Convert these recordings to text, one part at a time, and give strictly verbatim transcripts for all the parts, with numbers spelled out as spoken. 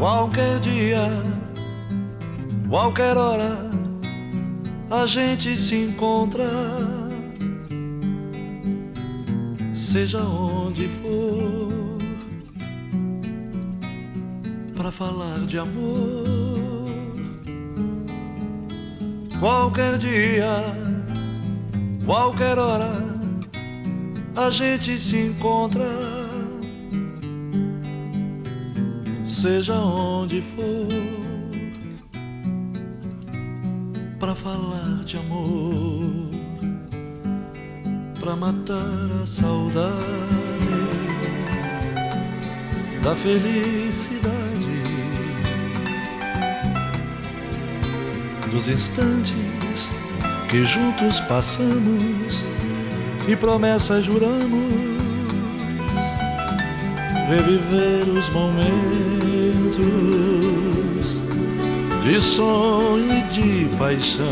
Qualquer dia, qualquer hora, a gente se encontra, seja onde for, pra falar de amor. Qualquer dia, qualquer hora, a gente se encontra, seja onde for, pra falar de amor, pra matar a saudade da felicidade, dos instantes que juntos passamos e promessas juramos, reviver os momentos de sonho e de paixão,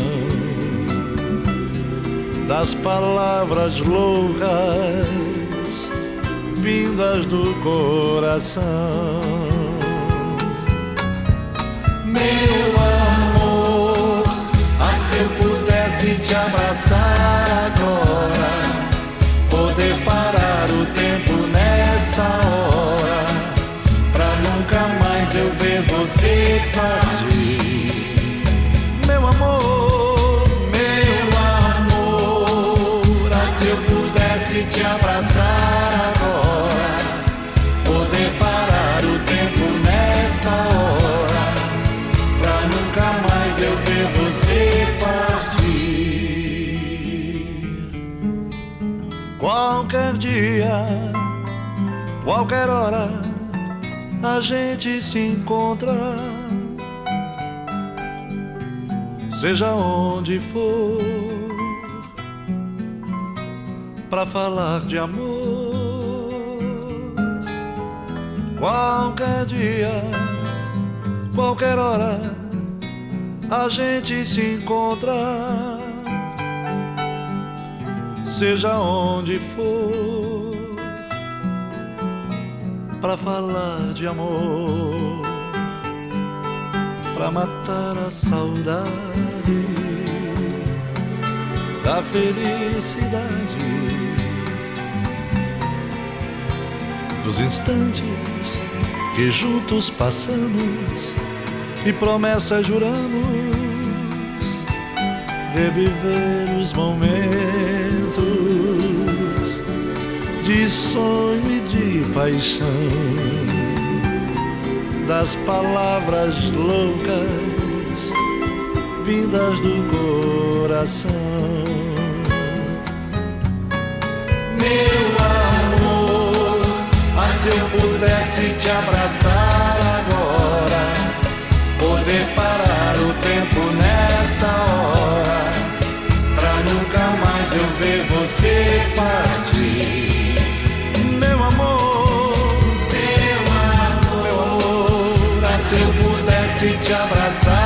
das palavras loucas vindas do coração. Meu amor, ah, se eu pudesse te abraçar agora, poder parar o tempo nessa hora, pra nunca mais eu ver você partir. Meu amor, meu amor, ah, se eu pudesse te abraçar agora, poder parar o tempo nessa hora, pra nunca mais eu ver você partir. qualquer dia, qualquer hora, a gente se encontra, seja onde for, pra falar de amor. Qualquer dia, qualquer hora, a gente se encontra, seja onde for, pra falar de amor, pra matar a saudade da felicidade, dos instantes que juntos passamos e promessas juramos, reviver os momentos de sonho e de paixão, das palavras loucas vindas do coração. Meu amor, ah, se eu pudesse te abraçar agora, poder parar o tempo nessa hora, pra nunca mais eu ver você partir. Meu amor, meu amor, meu amor, ah, se eu pudesse te abraçar